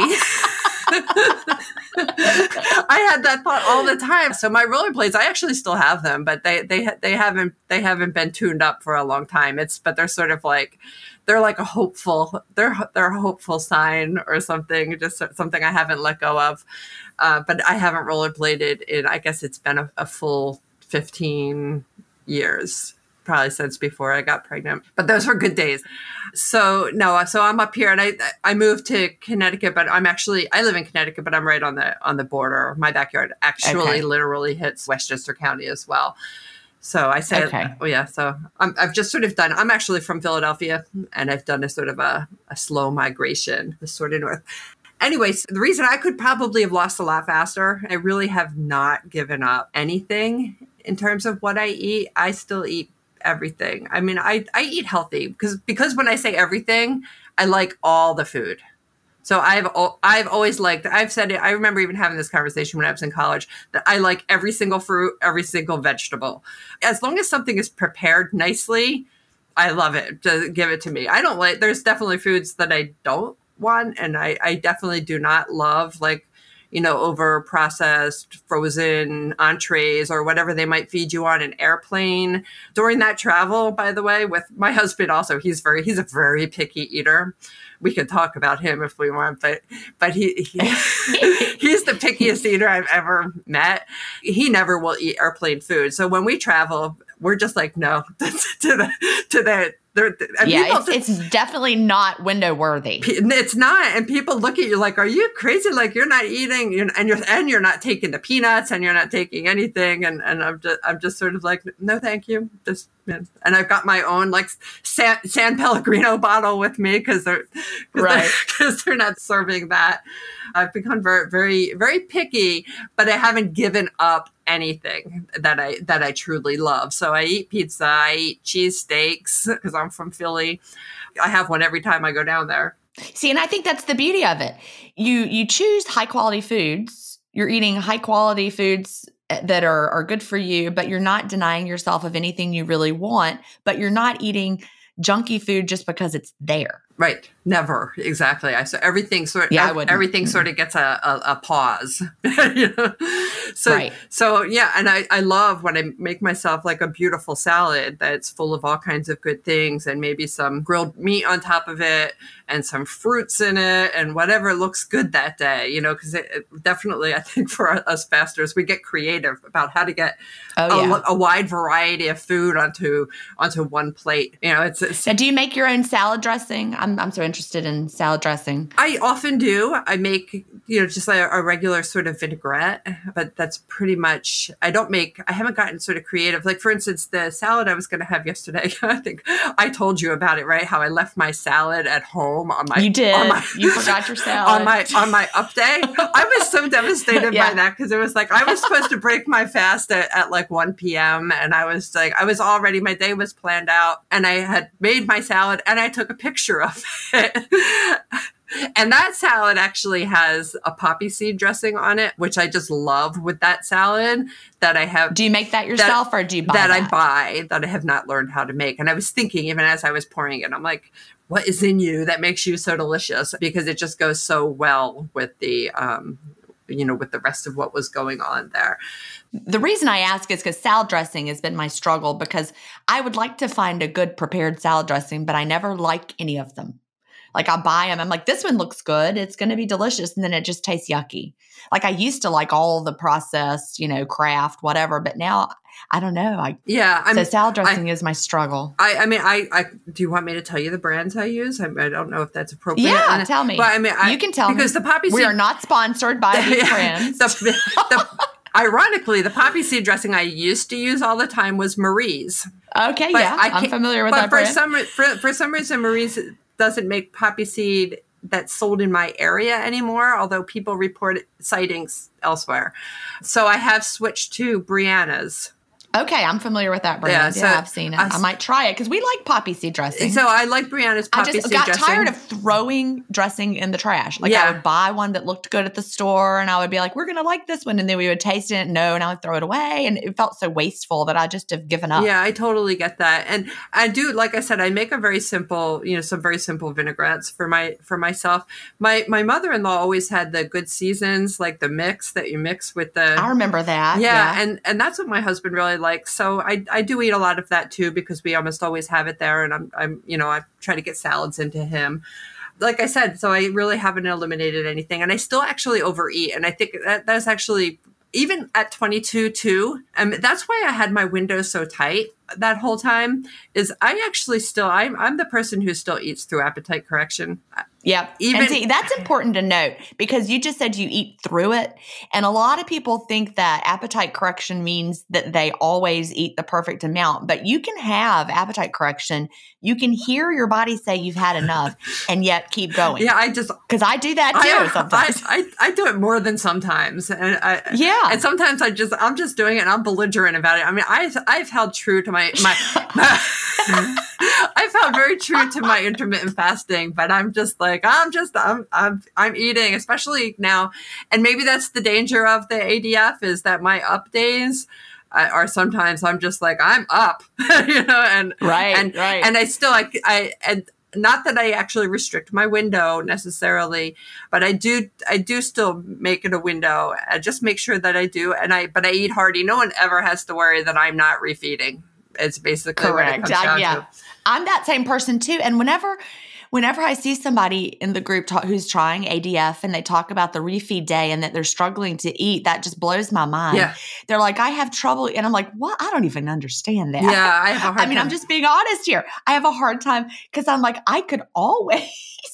I had that thought all the time. So my rollerblades, I actually still have them, but they they they haven't they haven't been tuned up for a long time. It's but they're sort of like they're like a hopeful they're they're a hopeful sign or something. Just something I haven't let go of. Uh, but I haven't rollerbladed in. I guess it's been a, a full fifteen years. Probably since before I got pregnant, but those were good days. So no, so I'm up here, and I I moved to Connecticut, but I'm actually I live in Connecticut, but I'm right on the on the border. My backyard actually Okay. literally hits Westchester County as well. So I say, Okay. oh yeah. So I'm, I've just sort of done. I'm actually from Philadelphia, and I've done a sort of a, a slow migration, sort of north. Anyways, the reason I could probably have lost a lot faster, I really have not given up anything in terms of what I eat. I still eat everything. I mean, I, I eat healthy because because when I say everything, I like all the food. So I've I've always liked, I've said it, I remember even having this conversation when I was in college, that I like every single fruit, every single vegetable. As long as something is prepared nicely, I love it. Just give it to me. I don't like, there's definitely foods that I don't want, and I, I definitely do not love, like, you know, over processed frozen entrees or whatever they might feed you on an airplane. During that travel, by the way, with my husband also, he's very, he's a very picky eater. We could talk about him if we want, but, but he, he he's the pickiest eater I've ever met. He never will eat airplane food. So when we travel, we're just like, no, to the, to the, They're, and yeah, people- it's, it's definitely not window worthy. It's not, and people look at you like, "Are you crazy? Like you're not eating, you're, and you're and you're not taking the peanuts, and you're not taking anything." And and I'm just I'm just sort of like, "No, thank you." Just and I've got my own like San, San Pellegrino bottle with me because they're right because they're, they're not serving that. I've become very very very picky, but I haven't given up anything that I that I truly love. So I eat pizza, I eat cheesesteaks because I'm from Philly. I have one every time I go down there. See, and I think that's the beauty of it. You you choose high quality foods. You're eating high quality foods that are are good for you, but you're not denying yourself of anything you really want, but you're not eating junky food just because it's there. Right. Never. Exactly. I so everything sort yeah, ev- I wouldn't. everything sort of gets a, a, a pause. You know? So right. so yeah, and I, I love when I make myself like a beautiful salad that's full of all kinds of good things and maybe some grilled meat on top of it and some fruits in it and whatever looks good that day, you know, because it, it definitely I think for us fasters we get creative about how to get oh, a, yeah. a wide variety of food onto onto one plate. You know, it's, it's now, do you make your own salad dressing? I'm I'm so interested in salad dressing. I often do. I make, you know, just like a, a regular sort of vinaigrette, but that's pretty much, I don't make, I haven't gotten sort of creative. Like, for instance, the salad I was going to have yesterday, I think I told you about it, right? How I left my salad at home on my, you did. On my, you forgot your salad. on my, on my up day. I was so devastated yeah. by that because it was like, I was supposed to break my fast at, at like one p.m. And I was like, I was already, my day was planned out and I had made my salad and I took a picture of it. And that salad actually has a poppy seed dressing on it, which I just love with that salad that I have. Do you make that yourself that, or do you buy that? That I buy, that I have not learned how to make. And I was thinking, even as I was pouring it, I'm like, what is in you that makes you so delicious? Because it just goes so well with the, um, you know, with the rest of what was going on there. The reason I ask is because salad dressing has been my struggle, because I would like to find a good prepared salad dressing, but I never like any of them. Like I buy them. I'm like, this one looks good. It's going to be delicious. And then it just tastes yucky. Like I used to like all the processed, you know, Kraft, whatever. But now I don't know. I Yeah. I'm, so salad dressing I, is my struggle. I, I mean, I, I, do you want me to tell you the brands I use? I, I don't know if that's appropriate. Yeah, and, tell me. But I mean, I, you can tell because me. the poppy seed. We are not sponsored by these yeah, brands. The, the, ironically, the poppy seed dressing I used to use all the time was Marie's. Okay. But yeah. I'm familiar with but that for brand. Some, for, for some reason, Marie's doesn't make poppy seed that's sold in my area anymore, although people report sightings elsewhere. So I have switched to Brianna's. Okay, I'm familiar with that brand. Yeah, so yeah I've seen it. I, I might try it because we like poppy seed dressing. So I like Brianna's poppy seed dressing. I just got tired of throwing dressing in the trash. Like yeah. I would buy one that looked good at the store and I would be like, we're going to like this one. And then we would taste it. No, and I would throw it away. And it felt so wasteful that I just have given up. Yeah, I totally get that. And I do, like I said, I make a very simple, you know, some very simple vinaigrettes for my for myself. My my mother-in-law always had the Good Seasons, like the mix that you mix with the... I remember that. Yeah, yeah. And, and that's what my husband really likes. So I I do eat a lot of that too, because we almost always have it there. And I'm, I'm, you know, I try to get salads into him. Like I said, so I really haven't eliminated anything, and I still actually overeat. And I think that that's actually, even at twenty-two too. And that's why I had my window so tight that whole time, is I actually still, I'm, I'm the person who still eats through appetite correction. Yep. Even, and see, that's important to note, because you just said you eat through it. And a lot of people think that appetite correction means that they always eat the perfect amount, but you can have appetite correction. You can hear your body say you've had enough and yet keep going. Yeah, I just, because I do that too I, sometimes. I, I, I do it more than sometimes. And I, yeah. And sometimes I just, I'm just doing it and I'm belligerent about it. I mean, I, I've held true to my, my, my I've held very true to my intermittent fasting, but I'm just like, I'm just, I'm, I'm, I'm eating, especially now. And maybe that's the danger of the A D F, is that my up days uh, are sometimes I'm just like, I'm up, you know, and, right, and, right. and I still, I, I, and not that I actually restrict my window necessarily, but I do, I do still make it a window. I just make sure that I do. And I, but I eat hearty. No one ever has to worry that I'm not refeeding. It's basically correct. What it comes down uh, yeah. to. I'm that same person too. And whenever, whenever I see somebody in the group ta- who's trying A D F and they talk about the refeed day and that they're struggling to eat, that just blows my mind. Yeah. They're like, I have trouble. And I'm like, what? I don't even understand that. Yeah, I have a hard I mean, time. I'm just being honest here. I have a hard time because I'm like, I could always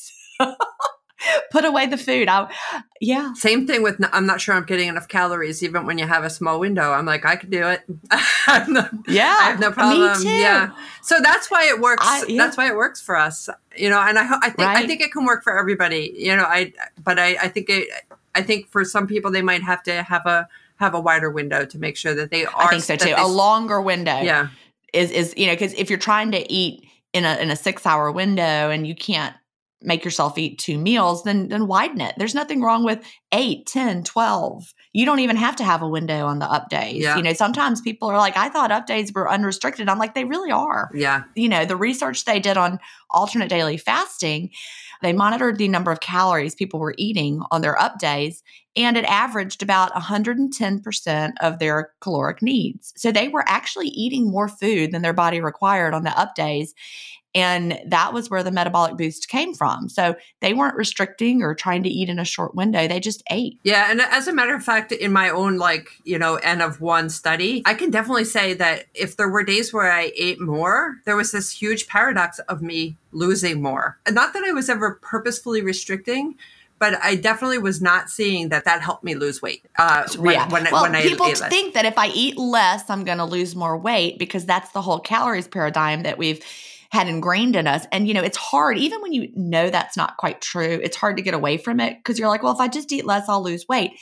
put away the food. I, yeah. Same thing with, I'm not sure I'm getting enough calories, even when you have a small window. I'm like, I could do it. I no, yeah. I have no problem. Me too. Yeah. So that's why it works. I, yeah. That's why it works for us, you know, and I, I think, right. I think it can work for everybody, you know, I, but I, I think it, I think for some people, they might have to have a, have a wider window to make sure that they are. I think so too. They, a longer window. Yeah. Is, is, you know, because if you're trying to eat in a, in a six hour window and you can't make yourself eat two meals, then then widen it. There's nothing wrong with eight, ten, twelve. You don't even have to have a window on the up days. Yeah. You know, sometimes people are like, I thought up days were unrestricted. I'm like, they really are. Yeah. You know, the research they did on alternate daily fasting, they monitored the number of calories people were eating on their up days, and it averaged about one hundred ten percent of their caloric needs. So they were actually eating more food than their body required on the up days. And that was where the metabolic boost came from. So they weren't restricting or trying to eat in a short window. They just ate. Yeah. And as a matter of fact, in my own, like, you know, N of one study, I can definitely say that if there were days where I ate more, there was this huge paradox of me losing more. And not that I was ever purposefully restricting, but I definitely was not seeing that that helped me lose weight. Uh, when, yeah. when, well, when I people ate less. think that if I eat less, I'm going to lose more weight, because that's the whole calories paradigm that we've had ingrained in us. And, you know, it's hard, even when you know that's not quite true, it's hard to get away from it, because you're like, well, if I just eat less, I'll lose weight.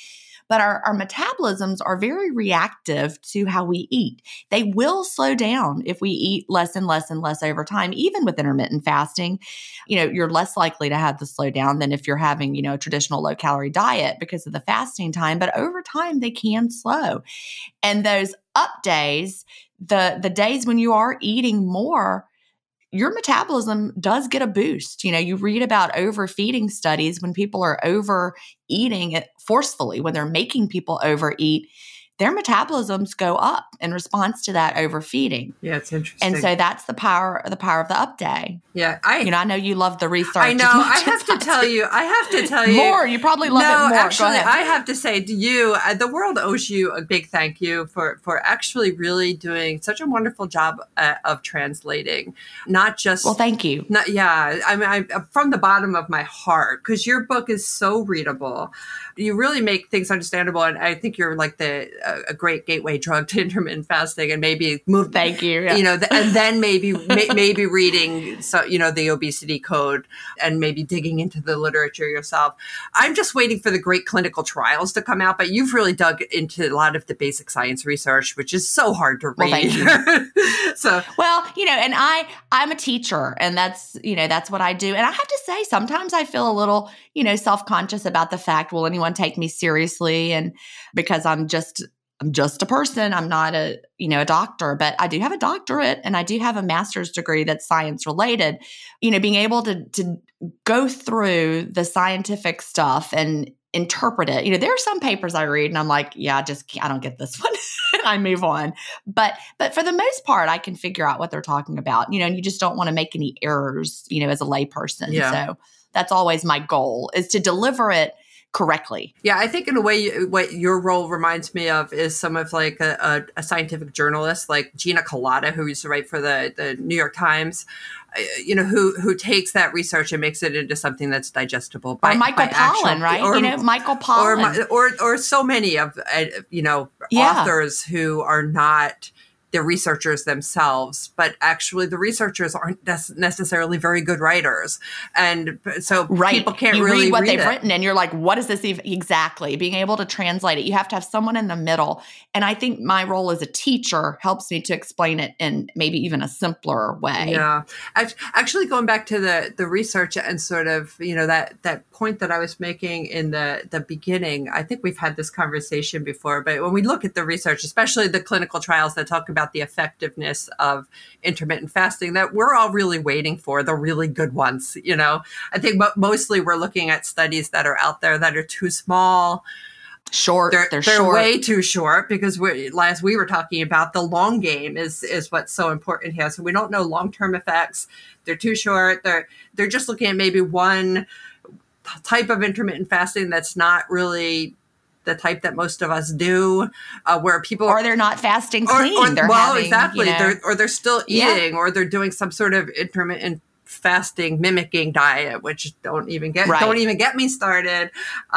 but our, our metabolisms are very reactive to how we eat. They will slow down if we eat less and less and less over time. Even with intermittent fasting, you know, you're less likely to have the slowdown than if you're having, you know, a traditional low calorie diet because of the fasting time. But over time, they can slow. And those up days, the the days when you are eating more, your metabolism does get a boost. You know, you read about overfeeding studies when people are overeating it forcefully, when they're making people overeat, their metabolisms go up in response to that overfeeding. Yeah, it's interesting. And so that's the power, the power of the up day. Yeah, I. You know, I know you love the research. I know. I have to tell you. I have to tell you more. You probably love no, it more. Actually, Go ahead. I have to say to you, uh, the world owes you a big thank you for for actually really doing such a wonderful job uh, of translating, not just. Well, thank you. Not, yeah, I mean, I, from the bottom of my heart, because your book is so readable. You really make things understandable, and I think you're like the uh, a great gateway drug to intermittent fasting, and maybe move. Thank you. Yeah. You know, th- and then maybe may- maybe reading, so you know, the obesity code, and maybe digging into the literature yourself. I'm just waiting for the great clinical trials to come out, but you've really dug into a lot of the basic science research, which is so hard to read. Well, thank you. So, well, you know, and I I'm a teacher, and that's you know that's what I do, and I have to say sometimes I feel a little you know self-conscious about the fact, will anyone take me seriously? And because I'm just I'm just a person, I'm not a you know a doctor, but I do have a doctorate and I do have a master's degree that's science related. You know, being able to to go through the scientific stuff and interpret it. You know, there are some papers I read and I'm like, yeah, I just can't, I don't get this one. I move on. But but for the most part, I can figure out what they're talking about. You know, and you just don't want to make any errors. You know, as a layperson. Yeah. So that's always my goal, is to deliver it correctly. Yeah, I think in a way, what your role reminds me of is some of like a, a, a scientific journalist like Gina Kolata, who used to write for the, the New York Times, uh, you know, who who takes that research and makes it into something that's digestible. By, or Michael by Pollan, actual, right? Or, you know, Michael Pollan. Or, or, or so many of, uh, you know, yeah. authors who are not the researchers themselves, but actually the researchers aren't necessarily very good writers. And so right. people can't you really read what read they've it. written and you're like, what is this even? Exactly. Being able to translate it. You have to have someone in the middle. And I think my role as a teacher helps me to explain it in maybe even a simpler way. Yeah. Actually, going back to the, the research and sort of, you know, that, that point that I was making in the, the beginning, I think we've had this conversation before, but when we look at the research, especially the clinical trials that talk about the effectiveness of intermittent fasting, that we're all really waiting for, the really good ones. You know, I think mo- mostly we're looking at studies that are out there that are too small. Short, they're, they're, they're short. way too short, because we're, as we were talking about, the long game is is what's so important here. So we don't know long-term effects. They're too short. They're they're just looking at maybe one type of intermittent fasting that's not really the type that most of us do, uh, where people or they're not fasting clean. Or, or, they're well, having, exactly. You know, they're, or they're still eating, yeah. or they're doing some sort of intermittent fasting mimicking diet, which don't even get right. don't even get me started.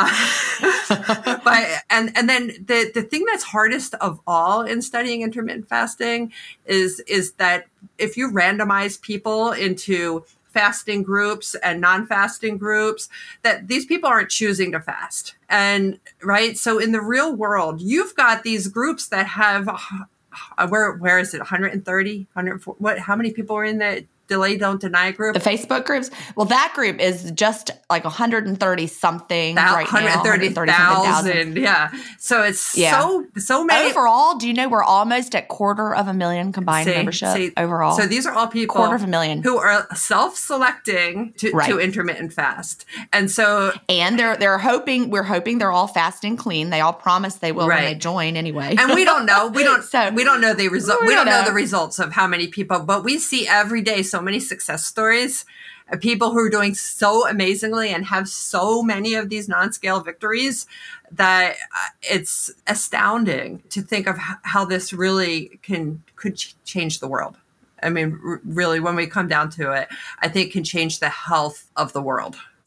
Uh, but and and then the the thing that's hardest of all in studying intermittent fasting is is that if you randomize people into fasting groups and non-fasting groups, that these people aren't choosing to fast. And right. So in the real world, you've got these groups that have, uh, where, where is it? one hundred thirty, one hundred forty, what, how many people are in the Delay Don't Deny group? The Facebook groups? Well, that group is just like one hundred thirty something Thou- right now. one hundred thirty thousand. Yeah. So it's yeah. so, so many. Overall, do you know we're almost at quarter of a million combined See, membership see, overall? So these are all people quarter of a million who are self-selecting to, right. to intermittent fast. And so, and they're, they're hoping, we're hoping they're all fasting clean. They all promise they will right. when they join anyway. And we don't know. We don't, so, we don't know the result. We, we don't know. know the results of how many people, but we see every day so many success stories. Stories of people who are doing so amazingly and have so many of these non-scale victories that it's astounding to think of how this really can could change the world. I mean, r- really, when we come down to it, I think can change the health of the world.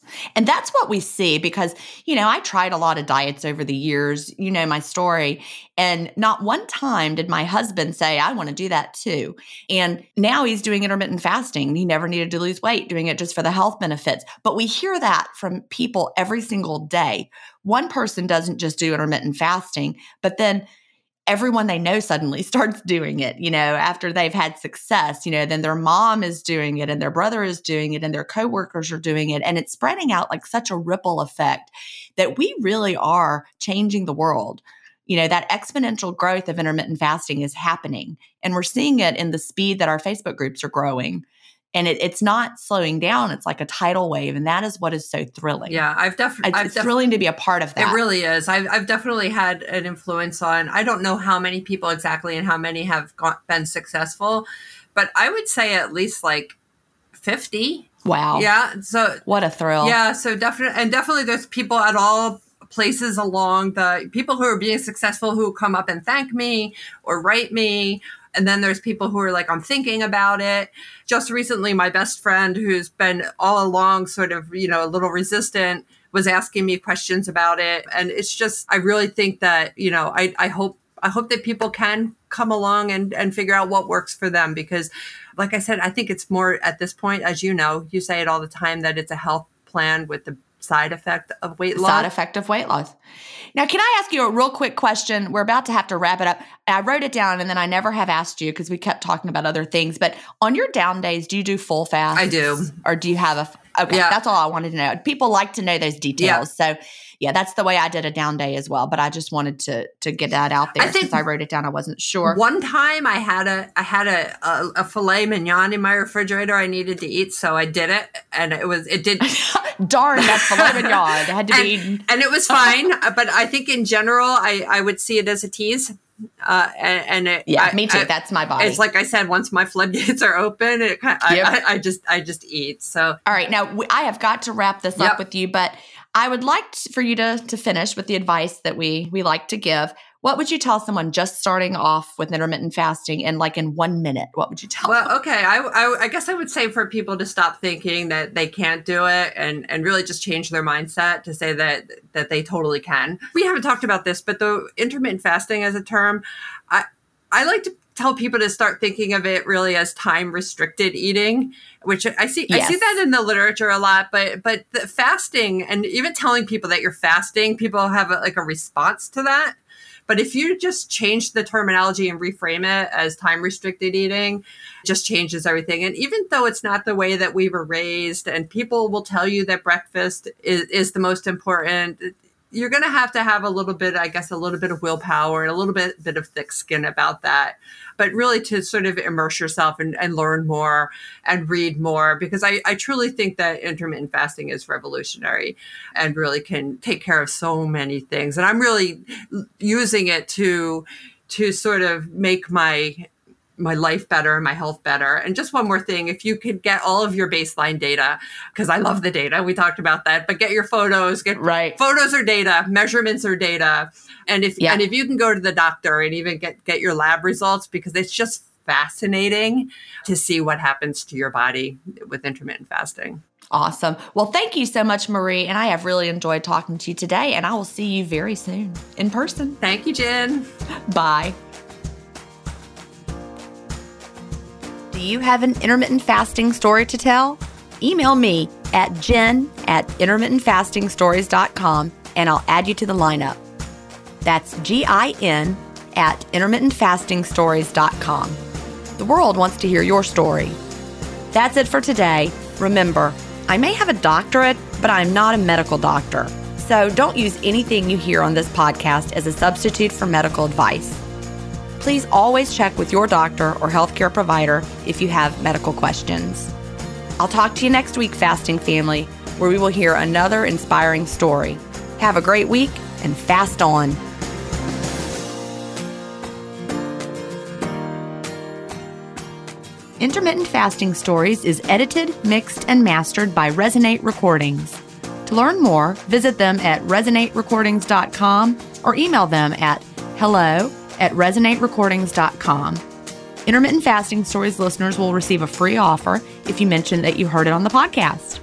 And that's what we see because, you know, I tried a lot of diets over the years. You know my story. And not one time did my husband say, I want to do that too. And now he's doing intermittent fasting. He never needed to lose weight, doing it just for the health benefits. But we hear that from people every single day. One person doesn't just do intermittent fasting, but then everyone they know suddenly starts doing it, you know, after they've had success, you know, then their mom is doing it and their brother is doing it and their coworkers are doing it. And it's spreading out like such a ripple effect that we really are changing the world. You know, that exponential growth of intermittent fasting is happening. And we're seeing it in the speed that our Facebook groups are growing. And it, it's not slowing down. It's like a tidal wave. And that is what is so thrilling. Yeah, I've definitely. It's, it's def- thrilling to be a part of that. It really is. I've, I've definitely had an influence on, I don't know how many people exactly and how many have got, been successful, but I would say at least like fifty. Wow. Yeah. So what a thrill. Yeah. So definitely, and definitely there's people at all places along the, people who are being successful who come up and thank me or write me. And then there's people who are like, I'm thinking about it. Just recently, my best friend, who's been all along sort of, you know, a little resistant, was asking me questions about it. And it's just, I really think that, you know, I, I hope, I hope that people can come along and, and figure out what works for them. Because like I said, I think it's more at this point, as you know, you say it all the time, that it's a health plan with the side effect of weight loss. Side effect of weight loss. Now, can I ask you a real quick question? We're about to have to wrap it up. I wrote it down and then I never have asked you because we kept talking about other things. But on your down days, do you do full fast? I do. Or do you have a, okay, yeah. That's all I wanted to know. People like to know those details. Yeah. So yeah, that's the way I did a down day as well. But I just wanted to to get that out there. I think since I wrote it down, I wasn't sure. One time I had a I had a, a, a filet mignon in my refrigerator I needed to eat, so I did it, and it was it did. Darn, that filet mignon it had to and, be eaten, and it was fine. But I think in general, I I would see it as a tease. Uh, and, and it, yeah, I, me too. I, That's my body. It's like I said, once my floodgates are open, it, I, yep. I, I just I just eat. So all right, now I have got to wrap this yep. up with you, but I would like to, for you to to finish with the advice that we we like to give. What would you tell someone just starting off with intermittent fasting, and like in one minute, what would you tell well, them? Well, okay, I, I I guess I would say for people to stop thinking that they can't do it, and and really just change their mindset to say that that they totally can. We haven't talked about this, but the intermittent fasting as a term, I I like to tell people to start thinking of it really as time restricted eating, which I see, yes. I see that in the literature a lot, but, but the fasting and even telling people that you're fasting, people have a, like a response to that. But if you just change the terminology and reframe it as time restricted eating, it just changes everything. And even though it's not the way that we were raised, and people will tell you that breakfast is, is the most important, you're going to have to have a little bit, I guess, a little bit of willpower and a little bit, bit of thick skin about that. But really to sort of immerse yourself and, and learn more and read more, because I, I truly think that intermittent fasting is revolutionary and really can take care of so many things. And I'm really using it to to sort of make my my life better, my health better. And just one more thing, if you could get all of your baseline data, because I love the data, we talked about that, but get your photos, get right. photos are data, measurements are data. And if, yeah. and if you can go to the doctor and even get, get your lab results, because it's just fascinating to see what happens to your body with intermittent fasting. Awesome. Well, thank you so much, Marie. And I have really enjoyed talking to you today, and I will see you very soon in person. Thank you, Jen. Bye. Do you have an intermittent fasting story to tell? Email me at jen at intermittent fasting stories dot com and I'll add you to the lineup. That's G I N at intermittent fasting stories dot com. The world wants to hear your story. That's it for today. Remember, I may have a doctorate, but I'm not a medical doctor. So don't use anything you hear on this podcast as a substitute for medical advice. Please always check with your doctor or healthcare provider if you have medical questions. I'll talk to you next week, Fasting Family, where we will hear another inspiring story. Have a great week and fast on. Intermittent Fasting Stories is edited, mixed, and mastered by Resonate Recordings. To learn more, visit them at resonate recordings dot com or email them at hello at resonate recordings dot com. Intermittent Fasting Stories listeners will receive a free offer if you mention that you heard it on the podcast.